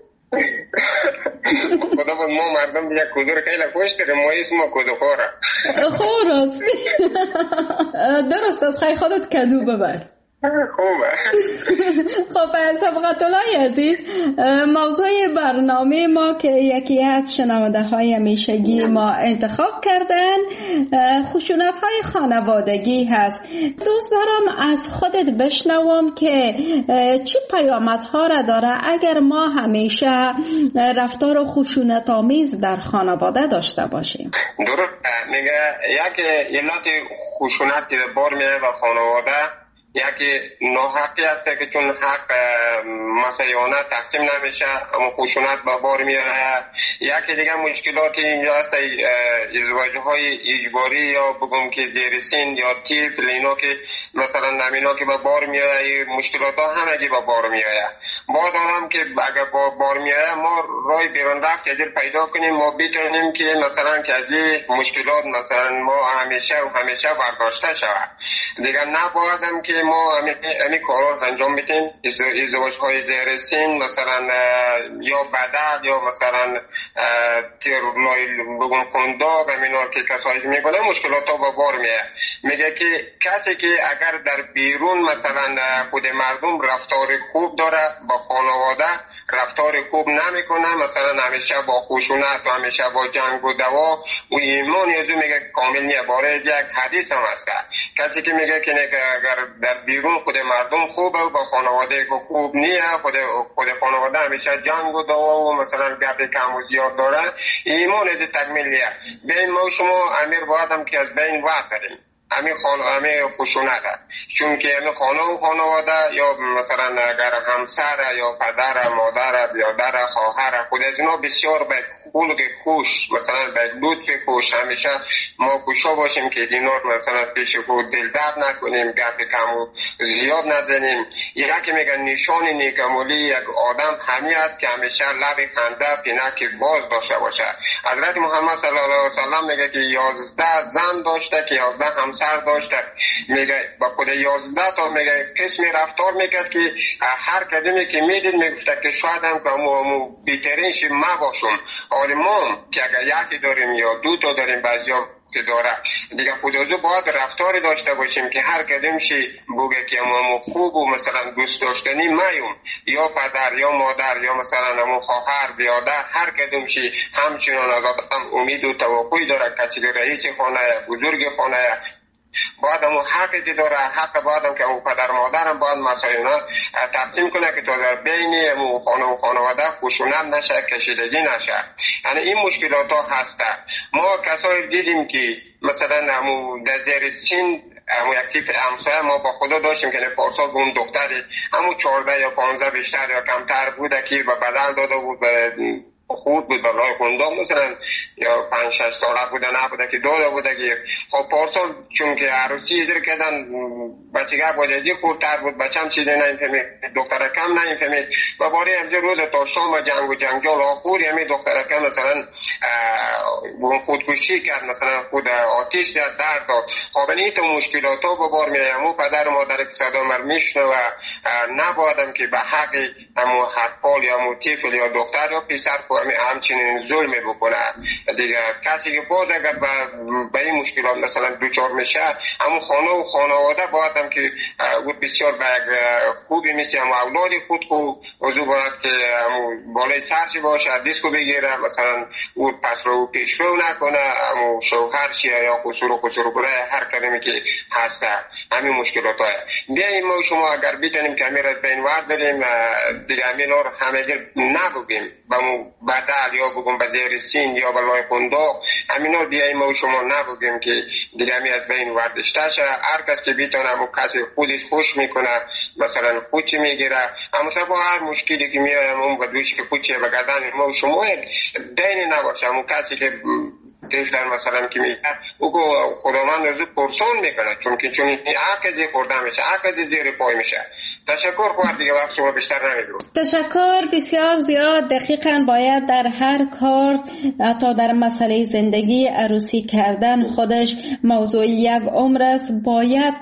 Speaker 12: خدا بود ما مردم دیگه کدو رو خیلی خوش داریم، ما اسم ما کدو خوره.
Speaker 2: خب راستی درست از خیلی خودت کدو ببر.
Speaker 12: خوبه.
Speaker 2: خب سبقت الله عزیز، موضوع برنامه ما که یکی از شنونده های همیشگی ما انتخاب کردن خشونت های خانوادگی هست. دوست دارم از خودت بشنوم که چی پیامدها را داره اگر ما همیشه رفتار خشونت آمیز در خانواده داشته باشیم.
Speaker 12: درست میگه یک علت خشونت که بار میاد به خانواده یکی ناحقی هست که چون حق مسیحانه تقسیم نمیشه اما خشونت به بار میاره. یکی دیگه مشکلاتی اینجا هست، ازدواج‌های اجباری یا بگم که زیر سن یا طفل اینا که مثلا نمینا که به بار میاره، مشکلات ها همگی به بار میاره. ما دارم که اگر با بار میاره ما راه بیرون رفت از پیدا کنیم، ما بتونیم که مثلا که از این مشکلات مثلا ما همیشه برداشته شود. دیگه نبایدم که ما همین کارا انجام بدیم. ازدواج‌های زیر سن مثلا یا بدل یا مثلا بگم کنداغ همینا که کسایی میکنه مشکلات ها با بار میگه که کسی که اگر در بیرون مثلا خود مردم رفتار خوب داره با خانواده رفتار خوب نمیکنه، مثلا همیشه با خشونت و همیشه با جنگ و دعوا و ایمان یزو میگه کامل نیه. باره یک حدیث هم هست کسی که میگه که اگر در بیرون خود مردم خوبه و با خانواده خوب نیه، خود خانواده همیشه جنگ و دعوا و مثلا گپ کم و زیاد داره، ایمان از تکمیل نیه. بین ما شما امیر باید هم که از بین وقت داریم. همین خشونت چون که همین خانه و خانواده یا مثلا اگر همسر یا پدر مادر برادر خواهر خود از اینا بسیار به خلق خوش مثلا به لطف خوش همیشه ما کوشا باشیم که اینا مثلا پیش خود دل درد نکنیم، گپ کم و زیاد نزنیم. یکی میگن نشان نیکمالی یک آدم همین است که همیشه لب خنده پینک باز داشته باشه. حضرت محمد صلی الله علیه و سلم میگه که 11 زن داشته که 11 همسر داشته، میگه با خود 11 تا میگه قسمی رفتار میکرد که هر کدومی که میدید میگفته که شاید هم که بیترین شی ما باشم. حالی ما که اگر یکی داریم یا دو تا داریم بعضیا که داره دیگه خودازو باید رفتاری داشته باشیم که هر کدومشی بگه که ما خوب و مثلا دوست داشتنی ماییم، یا پدر یا مادر یا مثلا همون خواهر بیادر هر کدومشی همچنان از آدم امید و توقعی داره. کسی که رئیس خانه بزرگ خانه باید همون حقی که داره، حق باید هم که همون پدر مادرم باید مسائل تقسیم کنه که تا در بین همون خانه و خانواده خشونت نشه، کشیدگی نشه. یعنی این مشکلات ها هسته. ما کسایی دیدیم که مثلا همون در زیر سن همون یک تیپ همسایه ما با خدا داشتیم که پارسال به اون دختری همون 14 یا 15 بیشتر یا کمتر بوده که به بدل داده بود خود بود برای خونده مثلا یا 5-6 ساله بوده نبوده که داده بوده که خب پارسال چون که عروسی ایدر کردن بچگه باجازی خورتر بود، بچه هم چیزی نمیفهمید، دختر کم نمیفهمید و باری همزه روز تا شام جنگ و جنگال آخوری همین دختر کم مثلا خودکشی کرد، مثلا خود آتیش زد درد داد. خب این تو مشکلات ها ببار میایم و پدر مادر که صدا مر میشنه و نبایدم که به حق همون حقال یا همون طفل یا دختر یا پسر همچنین ظلم بکنه دیگه. کسی که باز اگر به این مشکلات مثلا دوچار میشه همون خانه و خانواده باید هم که بسیار به خوبی مثل همون اولادی خود کو وضو باید که همون بالای سرشی باشه، دیسکو بگیره، مثلا او پس رو پیش رو نکنه، همون شوهر چیه یا قصور برای هر کلمه که هسته. همین مشکلات های بیاییم ما شما اگر بیتونیم که امیرت بین ورد داریم دیگه همین رو همه نبگیم بدل یا بگم به زیر سین یا بلای خنداق همینا بیاییم و شما نبگیم که دیگه همیت بین وردشته شه. هر کس که بیتونه و کسی خودش خوش میکنه مثلا خودچی میگیره اما با هر مشکلی که میایم اون بدوش که خودچی بگردن ما و شما دینی نباشه. همون کسی که تفلر مثلا که میگه او خداوند روزو پرسون میکنه چون این عکزی خورده میشه، عکزی زیر پای میشه. تشکر خواهد دیگه وقت شما بیشتر نمیدونم.
Speaker 2: تشکر بسیار زیاد. دقیقاً باید در هر کار حتی در مسئله زندگی عروسی کردن خودش موضوع یک عمر است، باید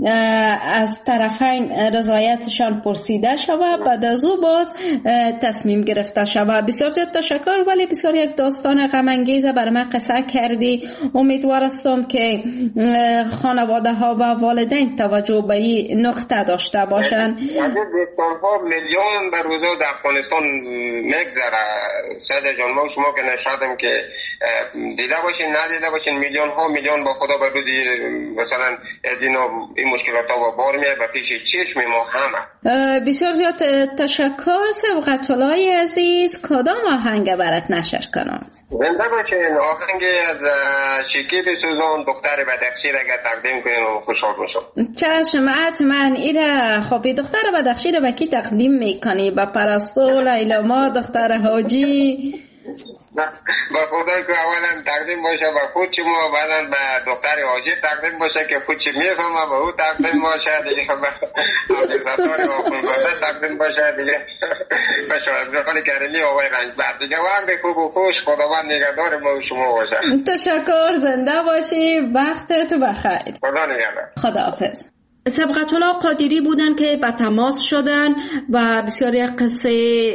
Speaker 2: از طرفین رضایتشان پرسیده شود بعد از او باز تصمیم گرفته شود. بسیار زیاد تشکر. ولی بسیار یک داستان غم انگیز برای من قصه کردی. امیدوارم که خانواده ها و والدین توجه به این نکته داشته باشند.
Speaker 12: دستان ها میلیون در روزا در افغانستان میگذره. سید جان ما شما که نشدم که دیده باشین ندیده باشین میلیون با خدا به روزی مثلا از این مشکلات ها با بار میاد و پیش چشم ما همه.
Speaker 2: بسیار زیاد تشکر. سبقت الله عزیز کدام آهنگ برات نشر کنم؟
Speaker 12: زنده باشین. آهنگ از شکیب سوزان دختر بدخشی را اگر تقدیم کنین و خوشحال باشم.
Speaker 2: چشم حتما. ایره خب دختر بدخشی را به کی تقدیم میکنی؟ به پرستو، لیلا، دختر حاجی؟
Speaker 12: با خدا که اولا تقدیم باشه به خود چی ما بعدا به دختر حاجی تقدیم باشه که خود چی میفهمه به او تقدیم باشه دیگه به حافظتار آخونزاده تقدیم باشه دیگه به شاهدرخان کریمی آقای رنجبر دیگه وقت خوب و خوش خداوند نگهدار ما و شما باشه.
Speaker 2: تشکر. زنده باشی. وقتت بخیر.
Speaker 12: خدا نگهدار.
Speaker 2: خداحافظ. سبقت الله قادری بودن که به تماس شدن و بسیاری قصه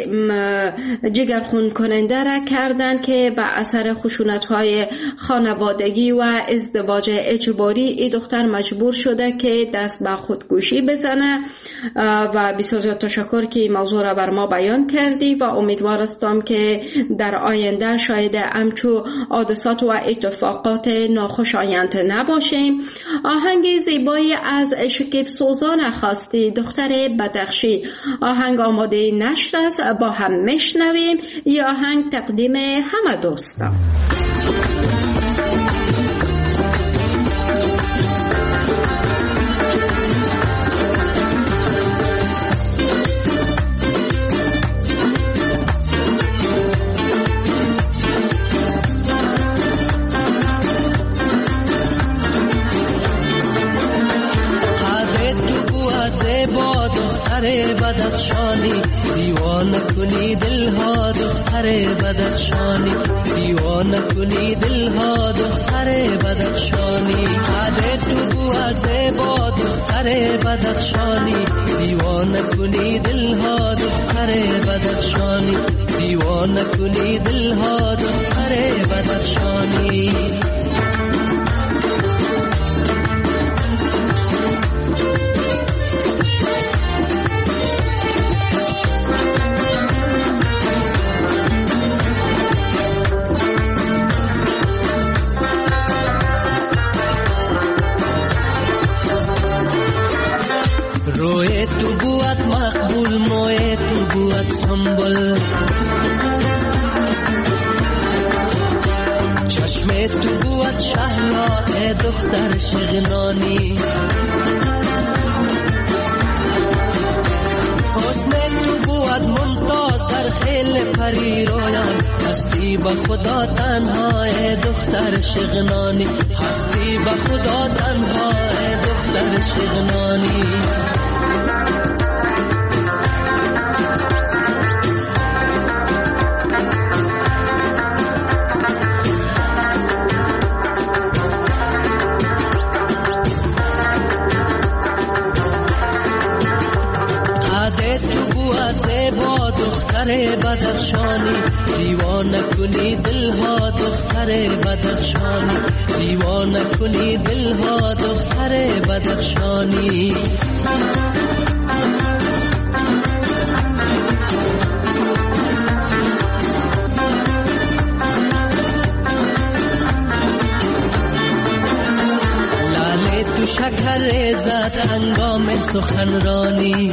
Speaker 2: جگرخون کننده را کردن که به اثر خشونت‌های خانوادگی و ازدواج اجباری این دختر مجبور شده که دست به خودکشی بزنه و بسیار تشکر که این موضوع را بر ما بیان کردی و امیدوار هستم که در آینده شاید همچو حادثات و اتفاقات ناخوشایند نباشیم. آهنگ زیبایی از شکیب سوزان خواستی دختر بدخشی. آهنگ آماده نشر است، با هم میشنویم. این آهنگ تقدیم همه دوستان.
Speaker 9: بدخشانی دیوانه کنی دلها دختر بدخشانی دیوانه کنی دلها دختر بدخشانی قد تو بو زیبا دختر بدخشانی دیوانه کنی دلها دختر بدخشانی دیوانه کنی دلها دختر بدخشانی روی تو بود مقبول موی تو بود سنبل چشم تو بود شهلا ای دختر شغنانی حسن تو بود ممتاز در خیل پری رویان هستی با خدا تنها ای دختر شغنانی هستی با خدا تنها ای دختر شغنانی زیبا دختر بدخشانی دیوانه کنی دلها دختر بدخشانی دیوانه کنی دلها دختر بدخشانی لاله تو شکر ریزد هنگام سخنرانی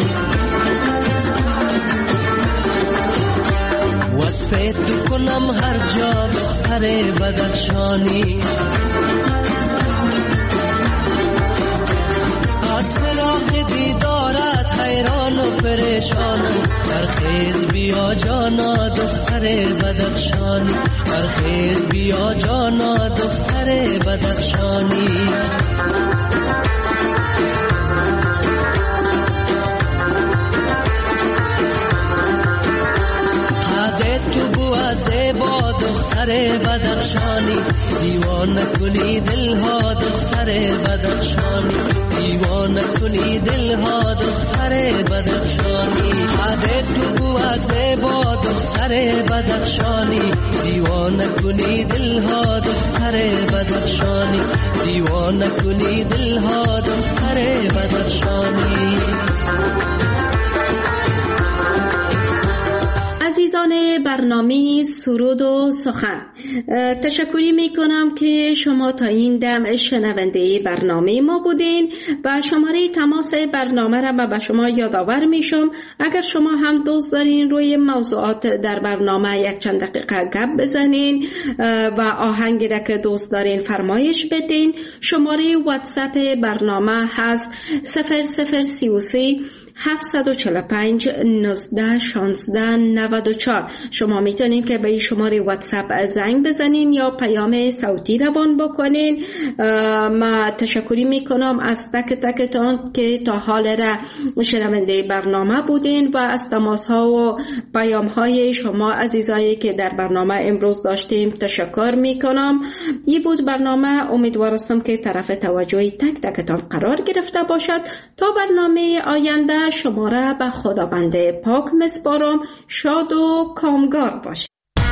Speaker 9: وصفه تو کنم هر جا دختر بدخشانی از فراق دیدارت حیران و پریشانم برخیز بیا جانا دختر بدخشانی برخیز بیا جانا دختر بدخشانی تو بود زیبا دختر بدخشانی دیوانه کنی دلها دختر بدخشانی دیوانه کنی دلها دختر بدخشانی تو بود زیبا دختر بدخشانی دیوانه کنی دلها دختر بدخشانی دیوانه کنی دلها دختر بدخشانی
Speaker 2: عزیزان برنامه سرود و سخن، تشکری می کنم که شما تا این دم شنونده برنامه ما بودین و شماره تماس برنامه را به شما یادآور می شم. اگر شما هم دوست دارین روی موضوعات در برنامه یک چند دقیقه گپ بزنین و آهنگی را که دوست دارین فرمایش بدین، شماره واتساپ برنامه هست 0033 745 19 16 94. شما میتونین که به این شماره واتساپ زنگ بزنین یا پیام صوتی روان بکنین. ما تشکری میکنم از تک تکتان که تا حال را شنونده برنامه بودین و از تماس ها و پیام های شما عزیزایی که در برنامه امروز داشتیم تشکر میکنم. این بود برنامه، امیدوارم که طرف توجه تک تکتان قرار گرفته باشد. تا برنامه آینده شما را به خداوند پاک میسپارم. شاد و کامگار باشید.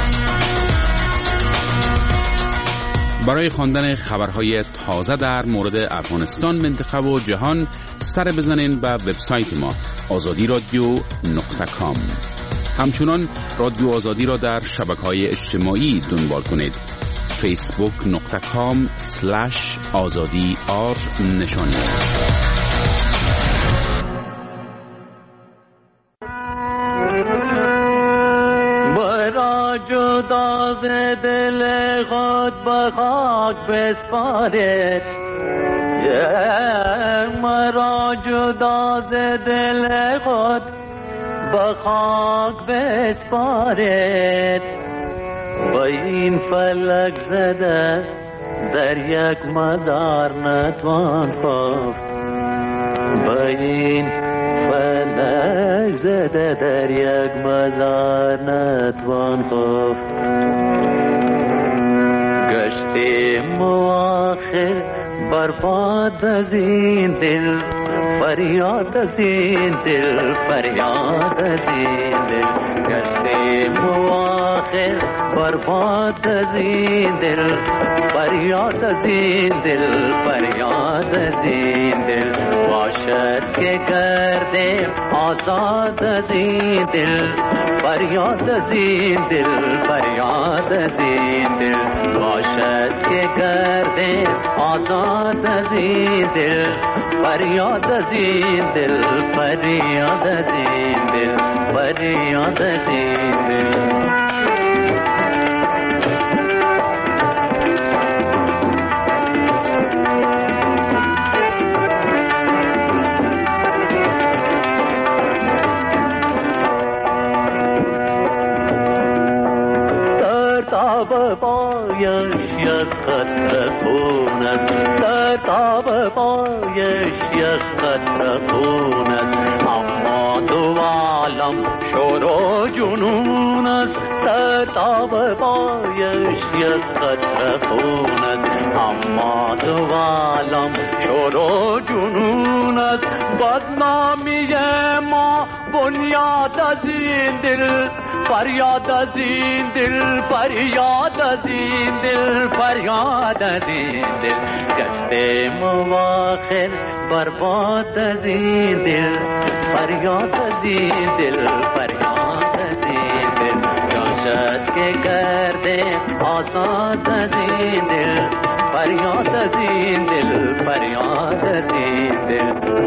Speaker 13: برای خواندن خبرهای تازه در مورد افغانستان، منطقه و جهان سر بزنین به وبسایت ما azadiradio.com. همچنان رادیو آزادی را در شبکه‌های اجتماعی دنبال کنید. facebook.com/azadi_r
Speaker 5: جدا ز دل خود به خاک بسپارید، مرا جدا ز دل خود به خاک بسپارید. و این فلک زده در یک مزار نتوان خفت، به این فلک نگذده در یک مزار نتوان خفت گشتیم و آخر برباد از این دل فریاد از این دل فریاد از این دل گشتیم و آخر برباد از این دل فریاد از این دل فریاد از این دل باشد که گردیم آزاد از این دل فریاد از این دل فریاد از این دل باشد که گردیم آزاد از این دل فریاد از این دل فریاد از این دل فریاد از این دل سرتاب بایش یک قطره خون است سرتاب بایش یک قطره خون است اما دو عالم شور و جنون است سرتاب بایش یک قطره خون است اما دو عالم شور و جنون است بدنامی ما بنیاد از این دل فریاد از این دل فریاد از این دل فریاد از این دل گشتیم و آخر برباد از این دل فریاد از این دل فریاد از این دل جاشد که گردیم آزاد از این دل فریاد از این دل فریاد از این دل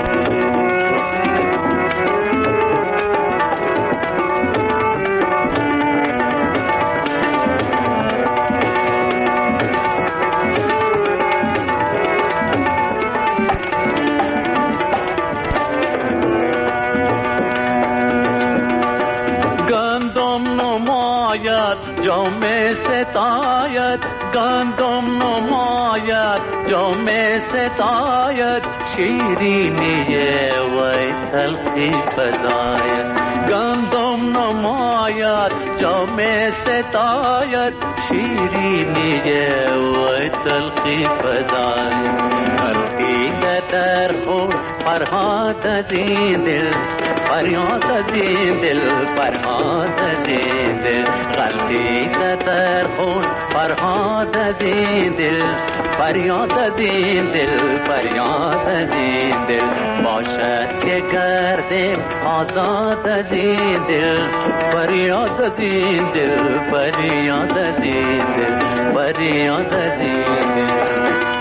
Speaker 5: جام ستایت گندم نماید جام ستایت شیرینی وی تلخی فزاید گندم نماید جام ستایت شیرینی وی تلخی فزاید تلخی در خون فرهاد از این دل فریاد از این دل فریاد از این دل غلطی در خون فرهاد از این دل فریاد از این دل فریاد از این دل باشد که گردیم آزاد از این دل فریاد از این دل فریاد از این دل فریاد از این دل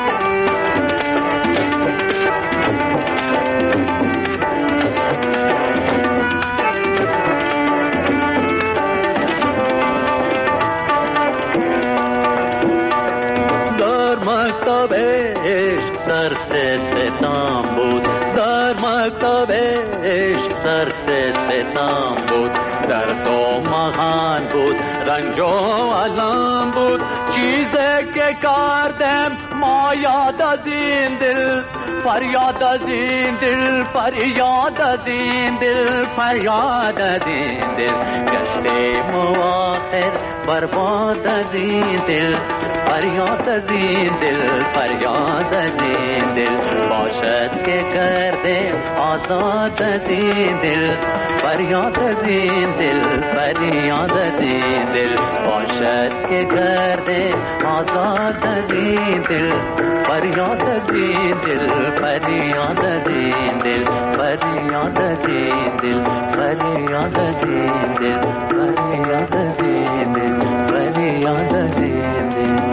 Speaker 5: مکتب عشق درس ستم بود در مکتب عشق درس ستم بود در تو مهان بود رنج و علم بود چیزی که کردم ما یاد از این دل فریاد از این دل فریاد از این دل فریاد از این دل گشتیم و آخر برباد از این دل فریاد از این دل فریاد از این دل باشد که کردیم آزاد از این دل فریاد از این دل فریاد از این دل باشد که کردیم آزاد از این دل فریاد از این دل فریاد از این دل فریاد از این دل فریاد از این دل فریاد از این دل فریاد از این دل